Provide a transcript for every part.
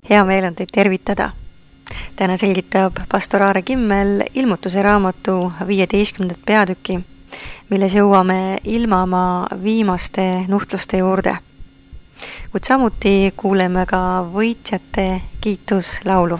Hea meel on teid tervitada. Täna selgitab pastor Aare Kimmel ilmutuse raamatu 15. peatüki, milles jõuame ilmamaa viimaste nuhtluste juurde. Kuid samuti kuuleme ka võitjate kiituslaulu.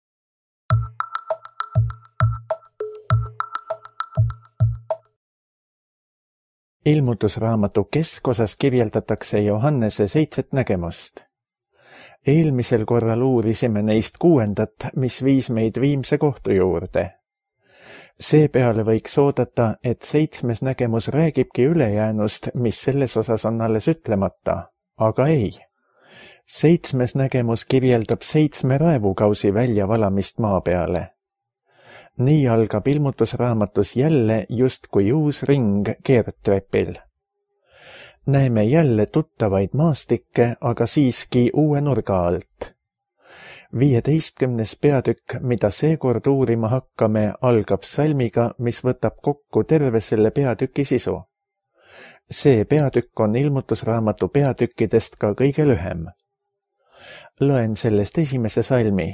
Ilmutusraamatu keskosas kirjeldatakse Johannese 7 nägemust. Eelmisel korral uurisime neist 6, mis viis meid viimse kohtu juurde. Seepeale võiks oodata, et 7. nägemus räägibki ülejäänust, mis selles osas on alles ütlemata, aga ei. 7. nägemus kirjeldab 7 raevukausi väljavalamist maa peale. Nii algab ilmutusraamatus jälle justkui uus ring keerdtrepil. Näeme jälle tuttavaid maastikke, aga siiski uue nurga alt. 15. peatükk, mida seekord uurima hakkame, algab salmiga, mis võtab kokku terve selle peatüki sisu. See peatükk on ilmutusraamatu peatükkidest ka kõige lühem. Loen sellest esimese salmi.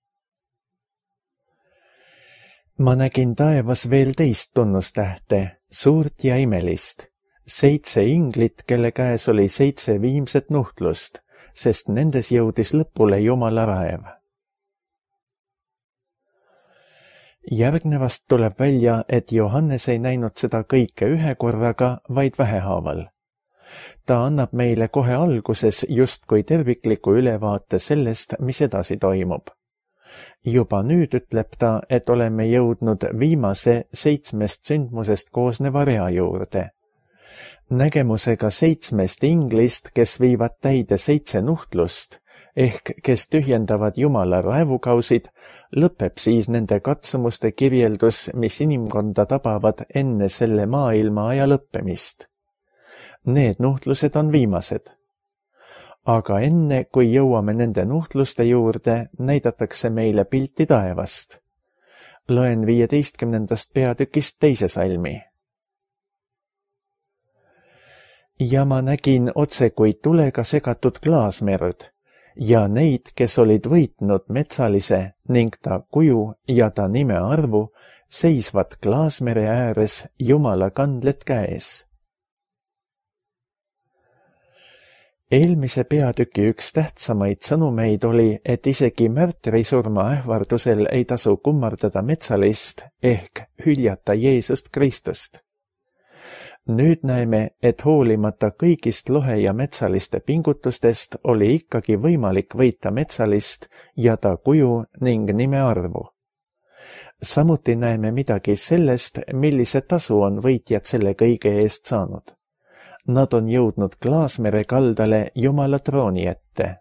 Ma nägin taevas veel teist tunnustähte, suurt ja imelist. 7 inglit, kelle käes oli 7 viimset nuhtlust, sest nendes jõudis lõpule Jumala raev. Järgnevast tuleb välja, et Johannes ei näinud seda kõike ühe korraga, vaid vähehaaval. Ta annab meile kohe alguses justkui tervikliku ülevaate sellest, mis edasi toimub. Juba nüüd ütleb ta, et oleme jõudnud viimase 7 sündmusest koosneva rea juurde. Nägemusega 7 inglist, kes viivad täide 7 nuhtlust, ehk kes tühjendavad Jumala raevukausid, lõpeb siis nende katsumuste kirjeldus, mis inimkonda tabavad enne selle maailma aja lõppemist. Need nuhtlused on viimased. Aga enne, kui jõuame nende nuhtluste juurde, näidatakse meile pilti taevast. Loen 15. peatükist 2. salmi. Ja ma nägin otse kui tulega segatud klaasmerd ja neid, kes olid võitnud metsalise ning ta kuju ja ta nime arvu, seisvad klaasmere ääres Jumala kandled käes. Eelmise peatüki üks tähtsamaid sõnumeid oli, et isegi märtrisurma ähvardusel ei tasu kummardada metsalist ehk hüljata Jeesust Kristust. Nüüd näeme, et hoolimata kõigist lohe- ja metsaliste pingutustest oli ikkagi võimalik võita metsalist ja ta kuju ning nime arvu. Samuti näeme midagi sellest, millise tasu on võitjad selle kõige eest saanud. Nad on jõudnud klaasmere kaldale Jumala trooni ette.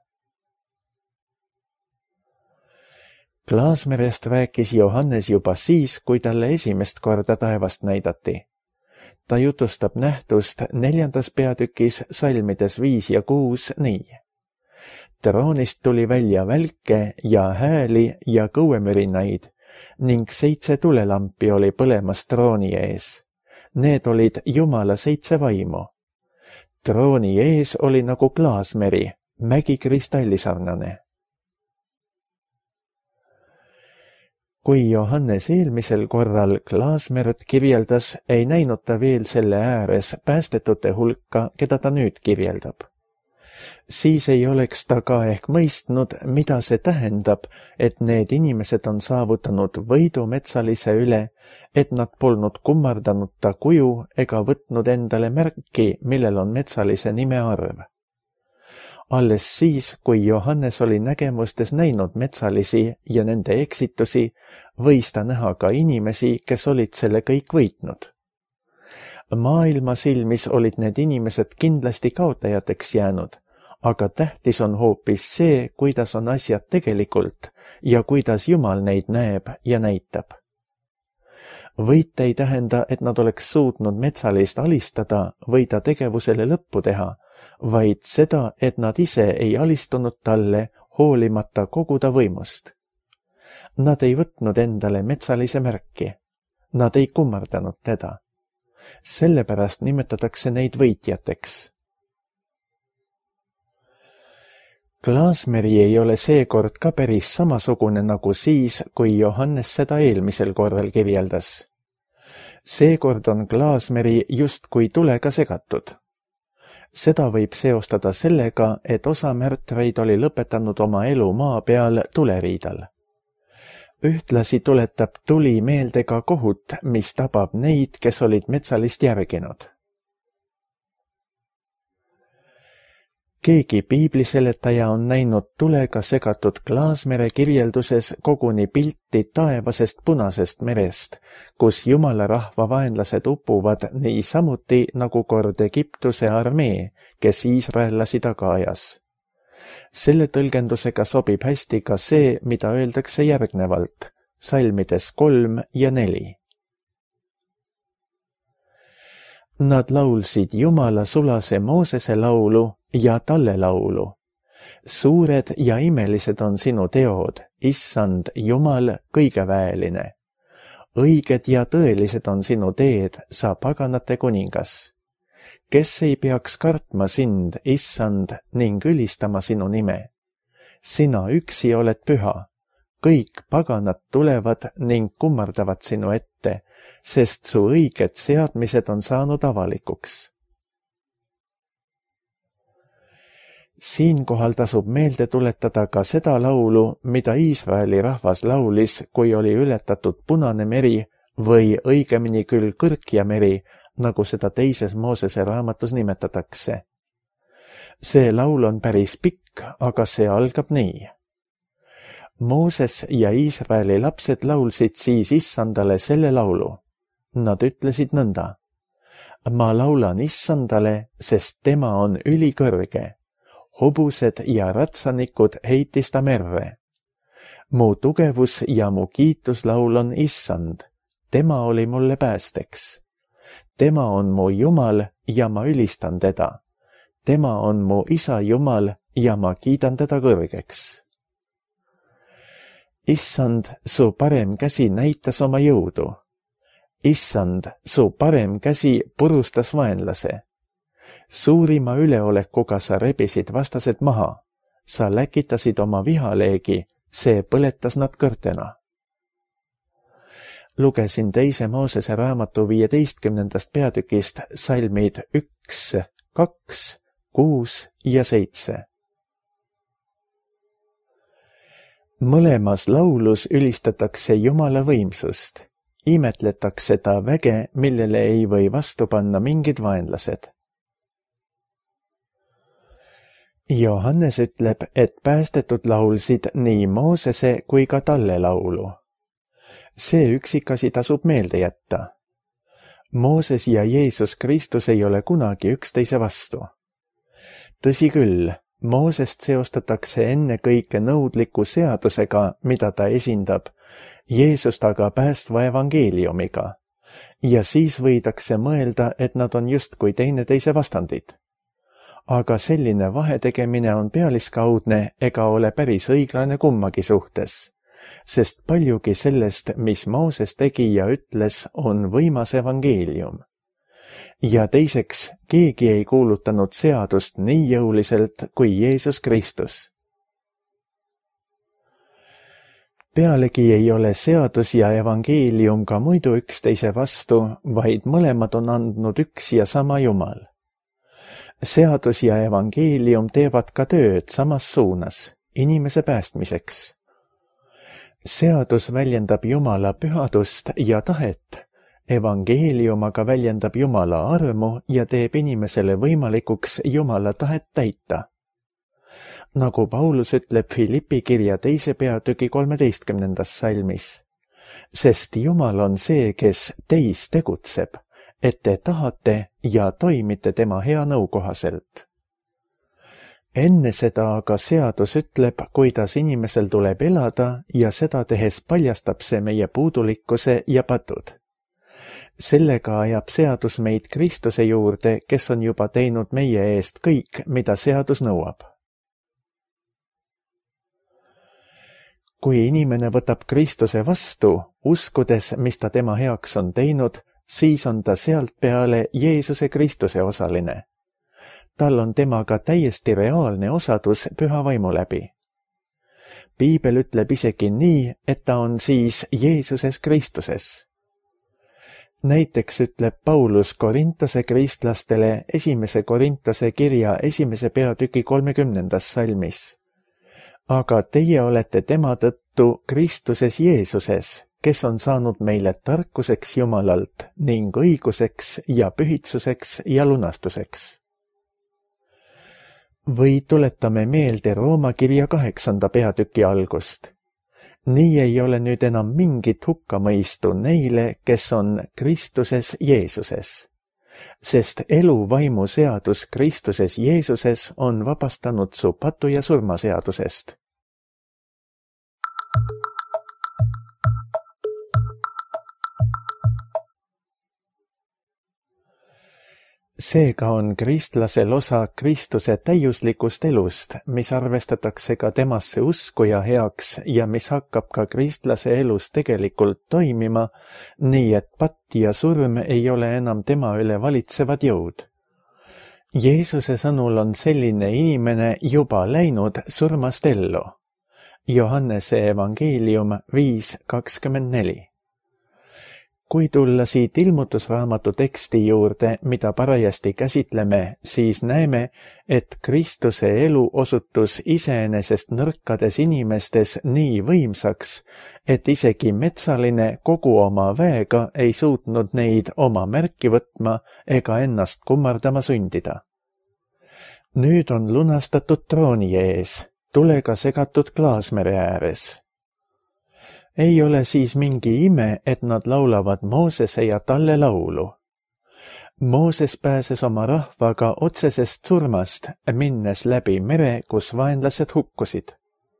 Klaasmerest rääkis Johannes juba siis, kui talle esimest korda taevast näidati. Ta jutustab nähtust 4. peatükis salmides 5 ja 6 nii. Troonist tuli välja välke ja hääli ja kõuemürinaid ning 7 tulelampi oli põlemas trooni ees. Need olid Jumala 7 vaimu. Trooni ees oli nagu klaasmeri, mägi kristallisarnane. Kui Johannes eelmisel korral klaasmerd kirjeldas, ei näinud ta veel selle ääres päästetute hulka, keda ta nüüd kirjeldab. Siis ei oleks ta ka ehk mõistnud, mida see tähendab, et need inimesed on saavutanud võidu metsalise üle, et nad polnud kummardanud ta kuju ega võtnud endale märki, millel on metsalise nime arv. Alles siis, kui Johannes oli nägemustes näinud metsalisi ja nende eksitusi, võis ta näha ka inimesi, kes olid selle kõik võitnud. Maailma silmis olid need inimesed kindlasti kaotajateks jäänud, aga tähtis on hoopis see, kuidas on asjad tegelikult ja kuidas Jumal neid näeb ja näitab. Võit ei tähenda, et nad oleks suutnud metsalist alistada või ta tegevusele lõppu teha, vaid seda, et nad ise ei alistunud talle hoolimata kogu ta võimust. Nad ei võtnud endale metsalise märki. Nad ei kummardanud teda. Sellepärast nimetatakse neid võitjateks. Klaasmeri ei ole seekord ka päris samasugune nagu siis, kui Johannes seda eelmisel korral kirjeldas. Seekord on Klaasmeri justkui tulega segatud. Seda võib seostada sellega, et osa märtreid oli lõpetanud oma elu maa peal tuleriidal. Ühtlasi tuletab tuli meelde ka kohut, mis tabab neid, kes olid metsalist järginud. Keegi piibliseletaja on näinud tulega segatud Klaasmere kirjelduses koguni pilti taevasest punasest merest, kus Jumala rahva vaenlased upuvad niisamuti nagu kord Egiptuse armee, kes iisraellasi taga ajas. Selle tõlgendusega sobib hästi ka see, mida öeldakse järgnevalt, salmides 3 ja 4. Nad laulsid Jumala sulase Moosese laulu ja talle laulu. Suured ja imelised on sinu teod, issand Jumal kõigeväeline. Õiged ja tõelised on sinu teed, sa paganate kuningas. Kes ei peaks kartma sind, issand, ning ülistama sinu nime? Sina üksi oled püha. Kõik paganad tulevad ning kummardavad sinu ette, sest su õiged seadmised on saanud avalikuks. Siinkohal tasub meelde tuletada ka seda laulu, mida Iisraeli rahvas laulis, kui oli ületatud Punane meri või õigemini küll Kõrkja meri, nagu seda teises Moosese raamatus nimetatakse. See laul on päris pikk, aga see algab nii. Mooses ja Iisraeli lapsed laulsid siis issandale selle laulu. Nad ütlesid nõnda. Ma laulan issandale, sest tema on ülikõrge. Hobused ja ratsanikud heitis ta merre. Mu tugevus ja mu kiituslaul on issand. Tema oli mulle päästeks. Tema on mu Jumal ja ma ülistan teda. Tema on mu isa Jumal ja ma kiidan teda kõrgeks. Issand, su parem käsi näitas oma jõudu. Issand, su parem käsi purustas vaenlase. Suurima üleolekuga sa rebisid vastased maha. Sa läkitasid oma vihaleegi, see põletas nad kõrtena. Lugesin teise Moosese raamatu 15. peatükist salmid 1, 2, 6 ja 7. Mõlemas laulus ülistatakse Jumala võimsust. Imetletakse ta väge, millele ei või vastu panna mingid vaenlased. Johannes ütleb, et päästetud laulsid nii Moosese kui ka talle laulu. See üksikasi tasub meelde jätta. Mooses ja Jeesus Kristus ei ole kunagi üksteise vastu. Tõsi küll, Moosest seostatakse ennekõike nõudliku seadusega, mida ta esindab, Jeesust aga päästva evangeeliumiga, ja siis võidakse mõelda, et nad on justkui teineteise vastandid. Aga selline vahetegemine on pealiskaudne ega ole päris õiglane kummagi suhtes, sest paljugi sellest, mis Mooses tegi ja ütles, on võimas evangeelium. Ja teiseks, keegi ei kuulutanud seadust nii jõuliselt kui Jeesus Kristus. Pealegi ei ole seadus ja evangeelium ka muidu üksteise vastu, vaid mõlemad on andnud üks ja sama Jumal. Seadus ja evangeelium teevad ka tööd samas suunas, inimese päästmiseks. Seadus väljendab Jumala pühadust ja tahet, evangeelium aga väljendab Jumala armu ja teeb inimesele võimalikuks Jumala tahet täita. Nagu Paulus ütleb Filippi kirja 2. peatüki 13. salmis, sest Jumal on see, kes teis tegutseb, et te tahate ja toimite tema hea nõu kohaselt. Enne seda aga seadus ütleb, kuidas inimesel tuleb elada ja seda tehes paljastab see meie puudulikkuse ja patud. Sellega ajab seadus meid Kristuse juurde, kes on juba teinud meie eest kõik, mida seadus nõuab. Kui inimene võtab Kristuse vastu, uskudes, mis ta tema heaks on teinud, siis on ta sealt peale Jeesuse Kristuse osaline. tal on temaga täiesti reaalne osadus püha vaimu läbi. Piibel ütleb isegi nii, et ta on siis Jeesuses Kristuses. Näiteks ütleb Paulus Korintose kristlastele 1. Korintose kirja 1. peatüki 30. salmis. Aga teie olete tema tõttu Kristuses Jeesuses, kes on saanud meile tarkuseks Jumalalt ning õiguseks ja pühitsuseks ja lunastuseks. Või tuletame meelde Rooma kirja 8. peatüki algust. Nii ei ole nüüd enam mingit hukkamõistu neile, kes on Kristuses Jeesuses, sest elu vaimu seadus Kristuses Jeesuses on vabastanud su patu ja surmaseadusest. Seega on kristlasel osa Kristuse täiuslikust elust, mis arvestatakse ka temasse uskuja heaks ja mis hakkab ka kristlase elus tegelikult toimima, nii et patt ja surm ei ole enam tema üle valitsevad jõud. Jeesuse sõnul on selline inimene juba läinud surmast ellu. Johannese evangeelium 5:24. Kui tulla siit ilmutusraamatu teksti juurde, mida parajasti käsitleme, siis näeme, et Kristuse elu osutus iseenesest nõrkades inimestes nii võimsaks, et isegi metsaline kogu oma väega ei suutnud neid oma märki võtma ega ennast kummardama sundida. Nüüd on lunastatud trooni ees, tulega segatud klaasmere ääres. Ei ole siis mingi ime, et nad laulavad Moosese ja talle laulu. Mooses pääses oma rahvaga otsesest surmast, minnes läbi mere, kus vaenlased hukkusid.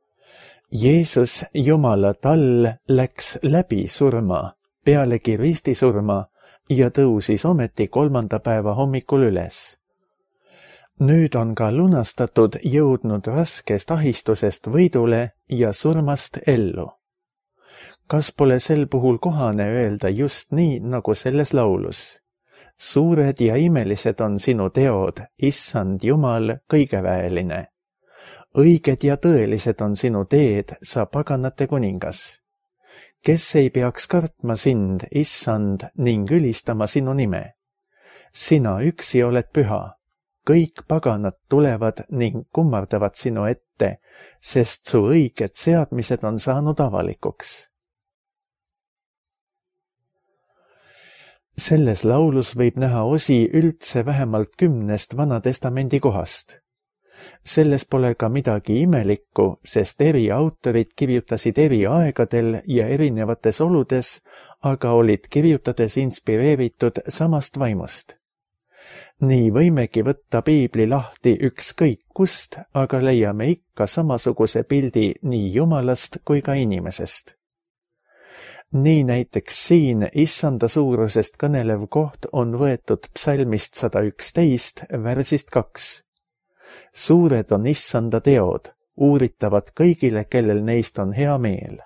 Jeesus, Jumala tall, läks läbi surma, pealegi ristisurma ja tõusis ometi 3. päeva hommikul üles. Nüüd on ka lunastatud jõudnud raskest ahistusest võidule ja surmast ellu. Kas pole sel puhul kohane öelda just nii, nagu selles laulus? Suured ja imelised on sinu teod, issand Jumal kõigeväeline. Õiged ja tõelised on sinu teed, sa paganate kuningas. Kes ei peaks kartma sind, issand, ning ülistama sinu nime? Sina üksi oled püha. Kõik paganad tulevad ning kummardavad sinu ette, sest su õiged seadmised on saanud avalikuks. Selles laulus võib näha osi üldse vähemalt 10 Vana Testamendi kohast. Selles pole ka midagi imelikku, sest eri autorid kirjutasid eri aegadel ja erinevates oludes, aga olid kirjutades inspireeritud samast vaimust. Nii võimegi võtta piibli lahti ükskõik kust, aga leiame ikka samasuguse pildi nii Jumalast kui ka inimesest. Nii näiteks siin issanda suurusest kõnelev koht on võetud psalmist 111, versist 2. Suured on issanda teod, uuritavad kõigile, kellel neist on hea meel.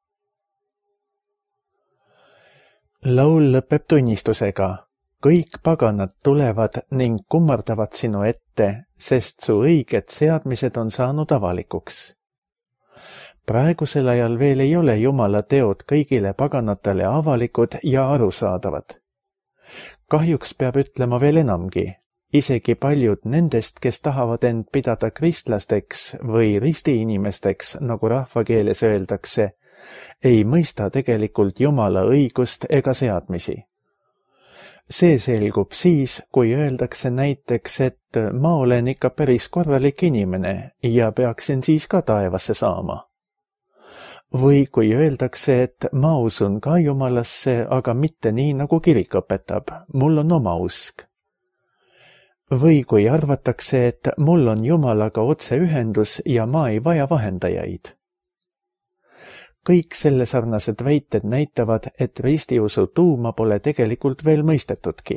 Laul lõpeb tunnistusega. Kõik paganad tulevad ning kummardavad sinu ette, sest su õiged seadmised on saanud avalikuks. Praegusel ajal veel ei ole Jumala teod kõigile paganatele avalikud ja arusaadavad. Kahjuks peab ütlema veel enamgi. Isegi paljud nendest, kes tahavad end pidada kristlasteks või ristiinimesteks, nagu rahvakeeles öeldakse, ei mõista tegelikult Jumala õigust ega seadmisi. See selgub siis, kui öeldakse näiteks, et ma olen ikka päris korralik inimene ja peaksin siis ka taevasse saama. Või kui öeldakse, et ma usun ka Jumalasse, aga mitte nii, nagu kirik õpetab, mul on oma usk. Või kui arvatakse, et mul on Jumalaga otseühendus ja ma ei vaja vahendajaid. Kõik selle sarnased väited näitavad, et ristiusu tuuma pole tegelikult veel mõistetudki.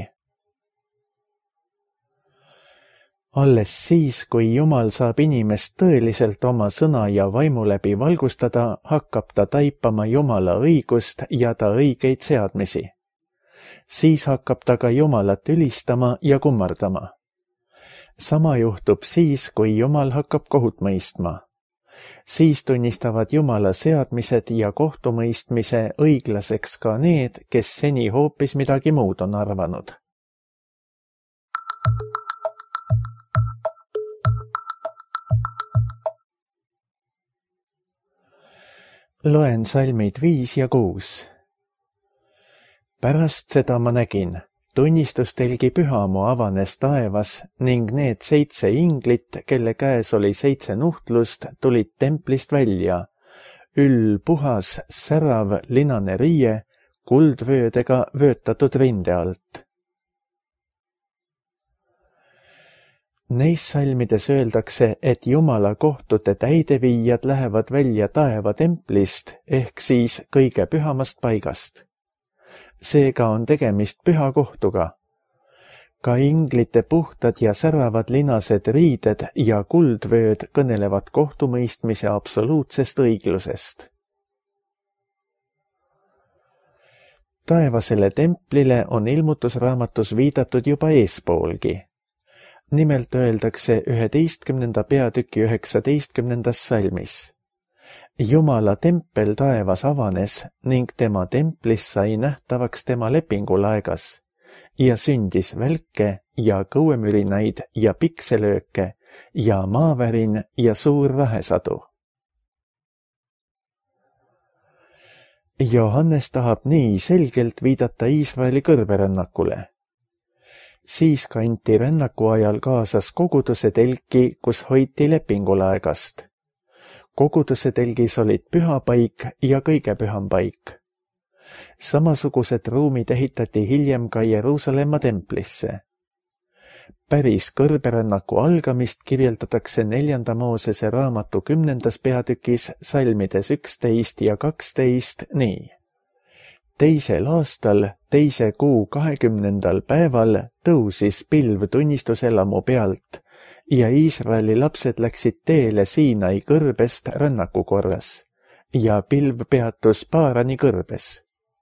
Alles siis, kui Jumal saab inimest tõeliselt oma sõna ja vaimu läbi valgustada, hakkab ta taipama Jumala õigust ja ta õigeid seadmisi. Siis hakkab ta ka Jumalat ülistama ja kummardama. Sama juhtub siis, kui Jumal hakkab kohut mõistma. Siis tunnistavad Jumala seadmised ja kohtumõistmise õiglaseks ka need, kes seni hoopis midagi muud on arvanud. Loen salmid 5 ja 6. Pärast seda ma nägin, tunnistustelgi pühamu avanes taevas ning need 7 inglit, kelle käes oli 7 nuhtlust, tulid templist välja. Puhas, särav, linane riie, kuldvöödega vöötatud rinde alt. Neis salmides öeldakse, et Jumala kohtute täideviijad lähevad välja taeva templist ehk siis kõige pühamast paigast. Seega on tegemist püha kohtuga. Ka inglite puhtad ja säravad linased riided ja kuldvööd kõnelevad kohtumõistmise absoluutsest õiglusest. Taevasele templile on ilmutusraamatus viidatud juba eespoolgi. Nimelt öeldakse 11. peatüki 19. salmis. Jumala tempel taevas avanes ning tema templis sai nähtavaks tema lepingulaegas ja sündis välke ja kõuemürinaid ja pikselööke ja maavärin ja suur rahesadu. Johannes tahab nii selgelt viidata Iisraeli kõrberännakule. Siis kanti rännaku ajal kaasas koguduse telki, kus hoiti lepingulaegast. Koguduse telgis olid pühapaik ja kõige püham paik. Samasugused ruumid ehitati hiljem ka Jeruusalemma templisse. Päris kõrberännaku algamist kirjeldatakse 4. Moosese raamatu 10. peatükis salmides 11 ja 12 nii. 2. aastal, 2. kuu 20. päeval tõusis pilv tunnistuselamu pealt ja Iisraeli lapsed läksid teele Siinai kõrbest rännaku korras ja pilv peatus Paarani kõrbes.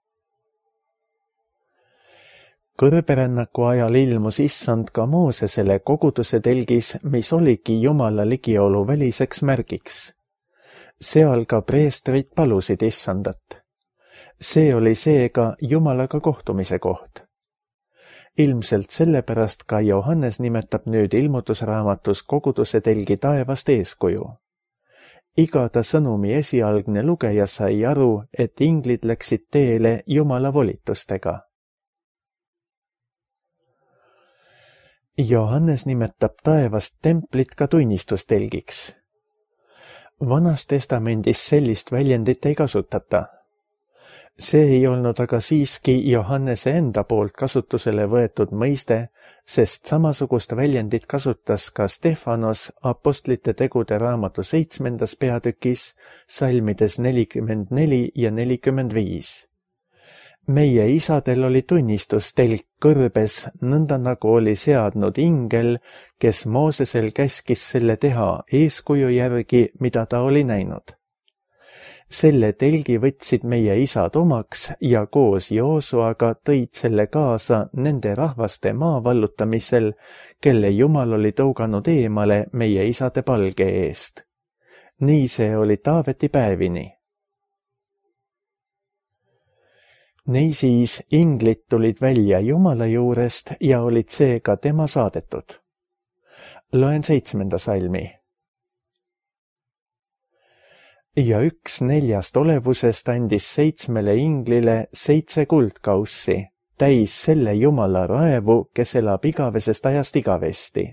Kõrberännaku ajal ilmus issand ka Moosesele koguduse telgis, mis oligi Jumala ligiolu väliseks märgiks. Seal ka preestrid palusid issandat. See oli seega Jumalaga kohtumise koht. Ilmselt sellepärast ka Johannes nimetab nüüd ilmutusraamatus koguduse telgi taevast eeskuju. Iga ta sõnumi esialgne lugeja sai aru, et inglid läksid teele Jumala volitustega. Johannes nimetab taevast templit ka tunnistustelgiks. Vanas testamendis sellist väljendit ei kasutata. See ei olnud aga siiski Johannese enda poolt kasutusele võetud mõiste, sest samasugust väljendit kasutas ka Stefanos apostlite tegude raamatu 7. peatükis salmides 44 ja 45. Meie isadel oli tunnistustelk kõrbes, nõnda nagu oli seadnud ingel, kes Moosesel käskis selle teha eeskuju järgi, mida ta oli näinud. Selle telgi võtsid meie isad omaks ja koos Joosuaga tõid selle kaasa nende rahvaste maa vallutamisel, kelle Jumal oli tõuganud eemale meie isade palge eest. Nii see oli Taaveti päevini. Niisiis inglid tulid välja Jumala juurest ja olid seega tema saadetud. Loen 7. salmi. Ja 1 4 olevusest andis 7 inglile 7 kuldkaussi, täis selle Jumala raevu, kes elab igavesest ajast igavesti.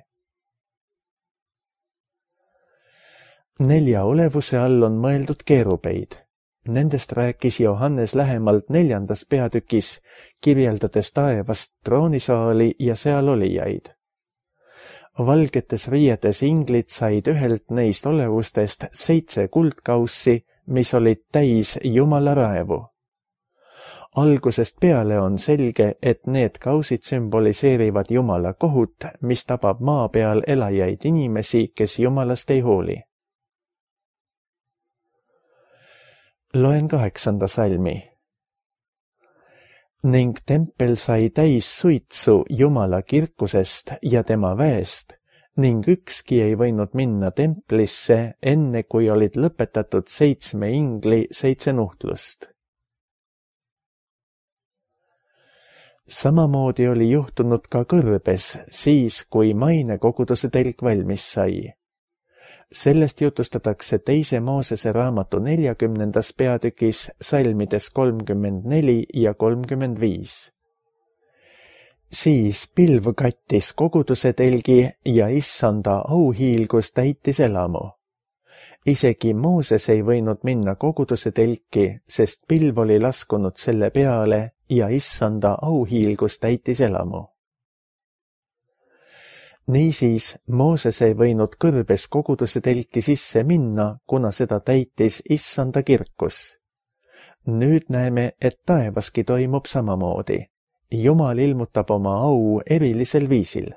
4 olevuse all on mõeldud keerubeid. Nendest rääkis Johannes lähemalt 4. peatükis, kirjeldades taevast troonisaali ja seal olijaid. Valgetes riiedes inglid said ühelt neist olevustest 7 kuldkaussi, mis olid täis Jumala raevu. Algusest peale on selge, et need kausid sümboliseerivad Jumala kohut, mis tabab maa peal elajaid inimesi, kes Jumalast ei hooli. Loen 8. salmi. Ning tempel sai täis suitsu Jumala kirkusest ja tema väest ning ükski ei võinud minna templisse, enne kui olid lõpetatud 7 ingli 7 nuhtlust. Samamoodi oli juhtunud ka kõrbes siis, kui mainekoguduse telk valmis sai. Sellest jutustatakse 2. Moosese raamatu 40. peatükis salmides 34 ja 35. Siis pilv kattis koguduse telgi ja issanda auhiilgus täitis elamu. Isegi Mooses ei võinud minna koguduse telki, sest pilv oli laskunud selle peale ja issanda auhiilgus täitis elamu. Niisiis, Mooses ei võinud kõrbes koguduse telki sisse minna, kuna seda täitis issanda kirkus. Nüüd näeme, et taevaski toimub samamoodi. Jumal ilmutab oma au erilisel viisil.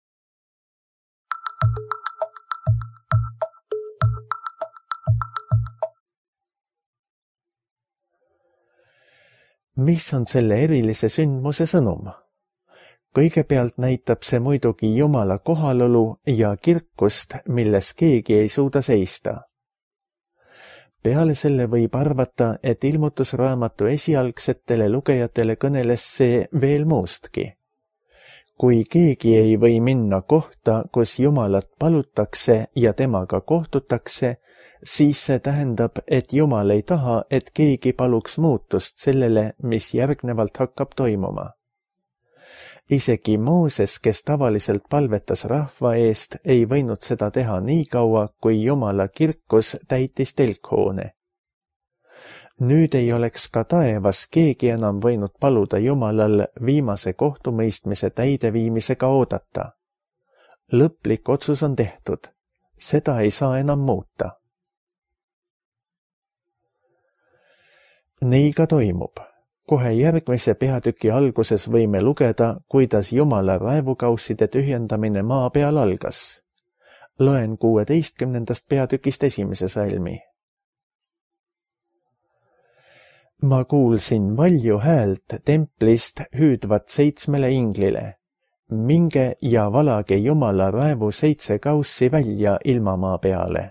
Mis on selle erilise sündmuse sõnum? Kõigepealt näitab see muidugi Jumala kohalolu ja kirkust, milles keegi ei suuda seista. Peale selle võib arvata, et ilmutusraamatu esialgsetele lugejatele kõneles see veel muustki. Kui keegi ei või minna kohta, kus Jumalat palutakse ja temaga kohtutakse, siis see tähendab, et Jumal ei taha, et keegi paluks muutust sellele, mis järgnevalt hakkab toimuma. Isegi Mooses, kes tavaliselt palvetas rahva eest, ei võinud seda teha nii kaua, kui Jumala kirkus täitis telkhoone. Nüüd ei oleks ka taevas keegi enam võinud paluda Jumalal viimase kohtumõistmise täideviimisega oodata. Lõplik otsus on tehtud. Seda ei saa enam muuta. Nii ka toimub. Kohe järgmise peatüki alguses võime lugeda, kuidas Jumala raevukausside tühjendamine maa peal algas. Loen 16. peatükist 1. salmi. Ma kuulsin valju häält templist hüüdvat 7 inglile. Minge ja valage Jumala raevu 7 kaussi välja ilmamaa peale.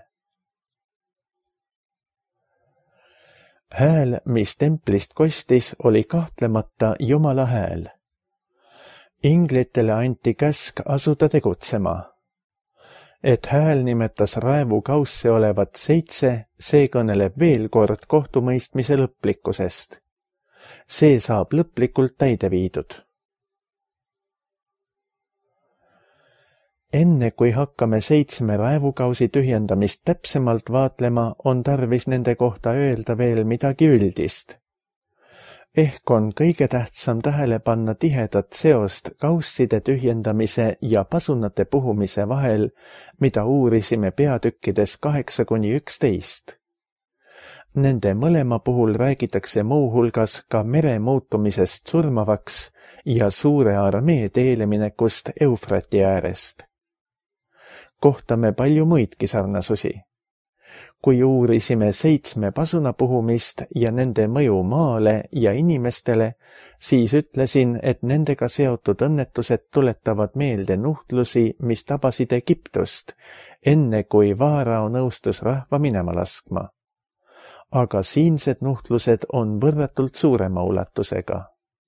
Hääl, mis templist kostis, oli kahtlemata Jumala hääl. Inglitele anti käsk asuda tegutsema. Et hääl nimetas raevu kausse olevat 7, see kõneleb veel kord kohtumõistmise lõplikkusest. See saab lõplikult täide viidud. Enne kui hakkame 7 raevukausi tühjendamist täpsemalt vaatlema, on tarvis nende kohta öelda veel midagi üldist. Ehk on kõige tähtsam tähele panna tihedat seost kausside tühjendamise ja pasunate puhumise vahel, mida uurisime peatükkides 8-11. Nende mõlema puhul räägitakse muuhulgas ka mere muutumisest surmavaks ja suure armee teeleminekust Eufrati äärest. Kohtame palju muidki sarnasusi. Kui uurisime 7 pasuna puhumist ja nende mõju maale ja inimestele, siis ütlesin, et nendega seotud õnnetused tuletavad meelde nuhtlusi, mis tabasid Egiptust, enne kui Vaarao nõustus rahva minema laskma. Aga siinsed nuhtlused on võrratult suurema ulatusega.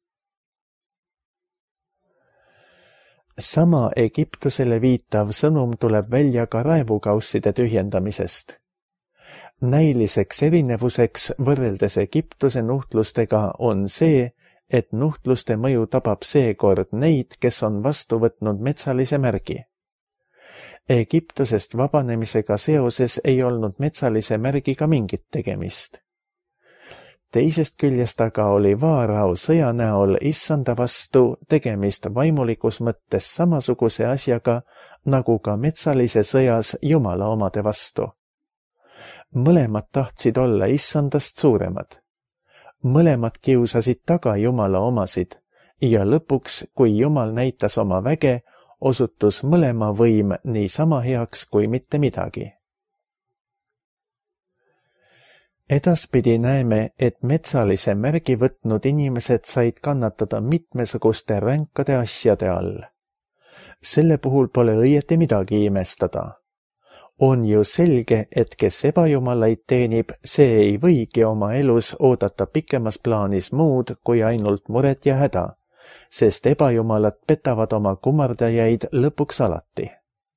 Sama Egiptusele viitav sõnum tuleb välja ka raevukausside tühjendamisest. Näiliseks erinevuseks võrreldes Egiptuse nuhtlustega on see, et nuhtluste mõju tabab seekord neid, kes on vastu võtnud metsalise märgi. Egiptusest vabanemisega seoses ei olnud metsalise märgiga mingit tegemist. Teisest küljest aga oli Vaarao sõja näol issanda vastu tegemist vaimulikus mõttes samasuguse asjaga, nagu ka metsalise sõjas Jumala omade vastu. Mõlemad tahtsid olla issandast suuremad. Mõlemad kiusasid taga Jumala omasid ja lõpuks, kui Jumal näitas oma väge, osutus mõlema võim nii sama heaks kui mitte midagi. Edaspidi näeme, et metsalise märgi võtnud inimesed said kannatada mitmesuguste ränkade asjade all. Selle puhul pole õieti midagi imestada. On ju selge, et kes ebajumalaid teenib, see ei võigi oma elus oodata pikemas plaanis muud kui ainult muret ja häda, sest ebajumalad petavad oma kummardajaid lõpuks alati.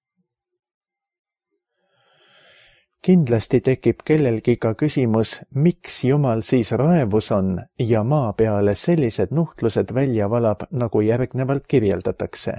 Kindlasti tekib kellelgi ka küsimus, miks Jumal siis raevus on ja maa peale sellised nuhtlused välja valab, nagu järgnevalt kirjeldatakse.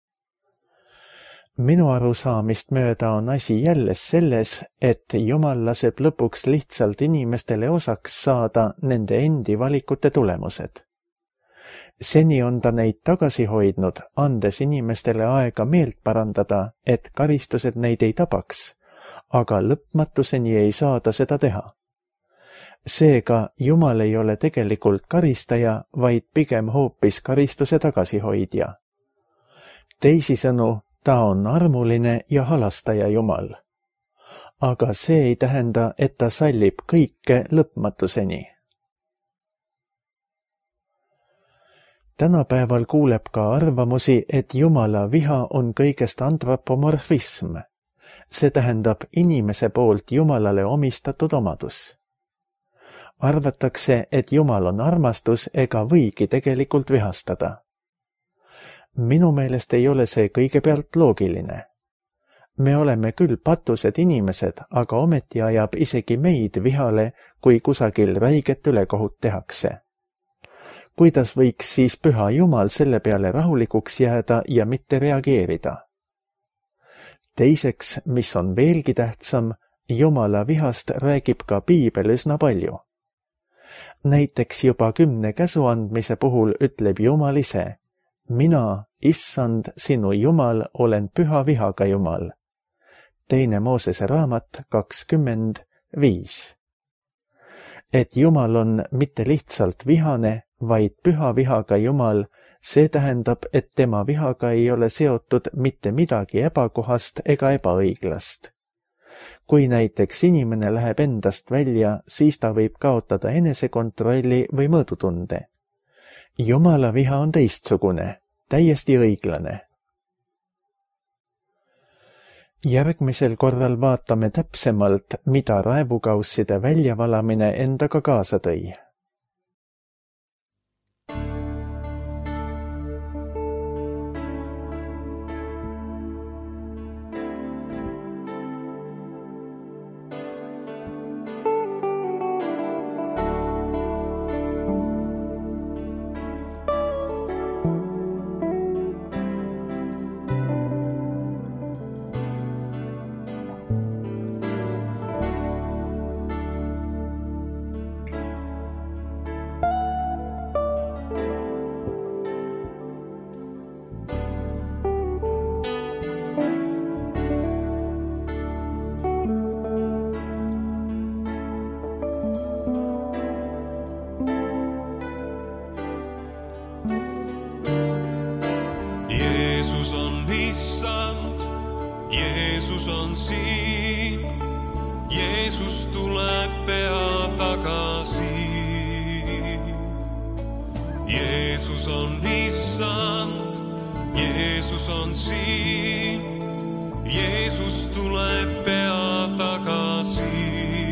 Minu arusaamist mööda on asi jälle selles, et Jumal laseb lõpuks lihtsalt inimestele osaks saada nende endi valikute tulemused. Seni on ta neid tagasi hoidnud, andes inimestele aega meelt parandada, et karistused neid ei tabaks, aga lõpmatuseni ei saa ta seda teha. Seega Jumal ei ole tegelikult karistaja, vaid pigem hoopis karistuse tagasihoidja. Teisisõnu, ta on armuline ja halastaja Jumal. Aga see ei tähenda, et ta sallib kõike lõpmatuseni. Tänapäeval kuuleb ka arvamusi, et Jumala viha on kõigest antropomorfism. See tähendab inimese poolt Jumalale omistatud omadus. Arvatakse, et Jumal on armastus ega võigi tegelikult vihastada. Minu meelest ei ole see kõigepealt loogiline. Me oleme küll patused inimesed, aga ometi ajab isegi meid vihale, kui kusagil räiget ülekohut tehakse. Kuidas võiks siis püha Jumal selle peale rahulikuks jääda ja mitte reageerida? Teiseks, mis on veelgi tähtsam, Jumala vihast räägib ka Piibel üsna palju. Näiteks juba 10 käsu andmise puhul ütleb Jumal ise: mina, Issand, sinu Jumal, olen püha vihaga Jumal. 2 Moosese raamat 20:5. Et Jumal on mitte lihtsalt vihane, vaid püha vihaga Jumal, see tähendab, et tema vihaga ei ole seotud mitte midagi ebakohast ega ebaõiglast. Kui näiteks inimene läheb endast välja, siis ta võib kaotada enesekontrolli või mõõdutunde. Jumala viha on teistsugune, täiesti õiglane. Järgmisel korral vaatame täpsemalt, mida raevukausside väljavalamine endaga kaasa tõi. Jeesus on siin, Jeesus tuleb pea tagasi. Jeesus on issand, Jeesus on siin, Jeesus tuleb pea tagasi.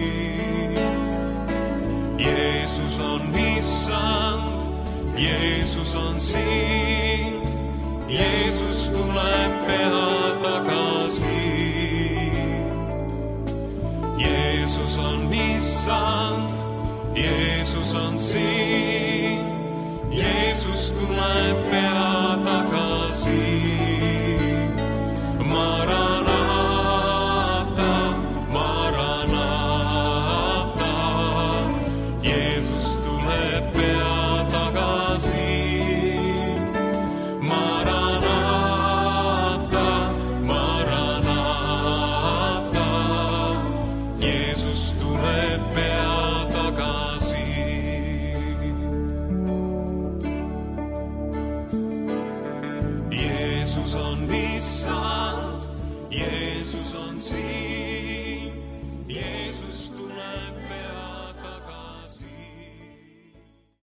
Jeesus on issand, Jeesus on siin, Jeesus tuleb pea tagasi. Jeesus on issand, Jeesus on siin, Jeesus tuleb pea tagasi. Maranata, Maranata, Jeesus tuleb pea.